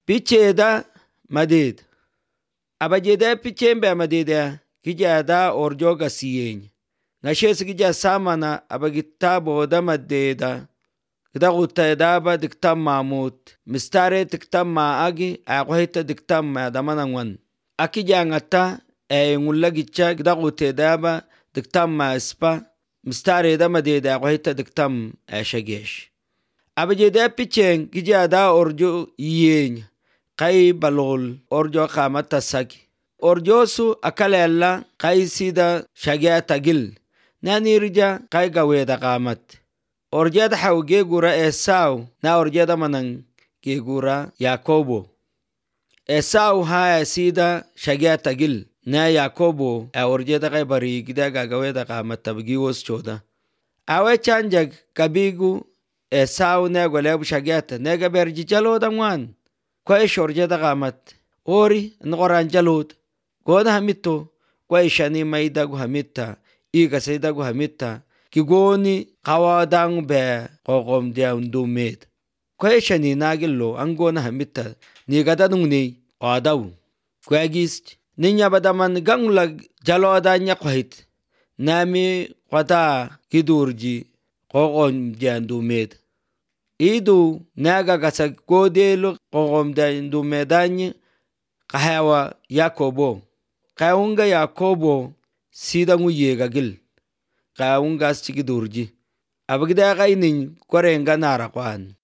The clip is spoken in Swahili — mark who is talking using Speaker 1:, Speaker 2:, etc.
Speaker 1: Picheda madid. Abajeda pichembe madida kijada orjoga siyeny. Nashes gija samana abagitabo da madida. Kida gutayda diktam mamut. Mistare diktam maagi aguhita diktam damanangwan. Akija ngata ngulla gicha kida gutayda diktam ma ispa. Mistare da madida aguhita diktam shagesh. Abajeda picheng kijada orjo yeny. Kai balol orjo kamata sagi. Orjosu akalella kai sida shagya tagil. Nani rija kai gaweda kamat. Orjada hawge gura Esau na orjada manang ke gura Yakobo. Esau haya sida shagya tagil na Yakobo orjada kai bari gida gaweda kamat tabgi wos choda. Awe chanjag kabigu Esau na gwalebu shagyata nega berji jalo damwan. Kwa orjada kamat. Ori ngoran jalot. Goda hamito kwa ishani maida gu hamita. Iga sayda gu hamita. Kigoni kawadang be kokom dia undumed. Kwa ishani nagilo angona hamita. Nigada nungni qadaw. Kwa gist. Ninya badaman ganglag jaloda nya kwahit. Nami qada kidurji kokom dia undumed. Idu naga gasag kodelo kokom dia undumedanye. Kahawa Yakobo. Kaunga Yakobo sida nguyega gil. Kaunga sigi durji. Abagda kainin korenga nara kwaan.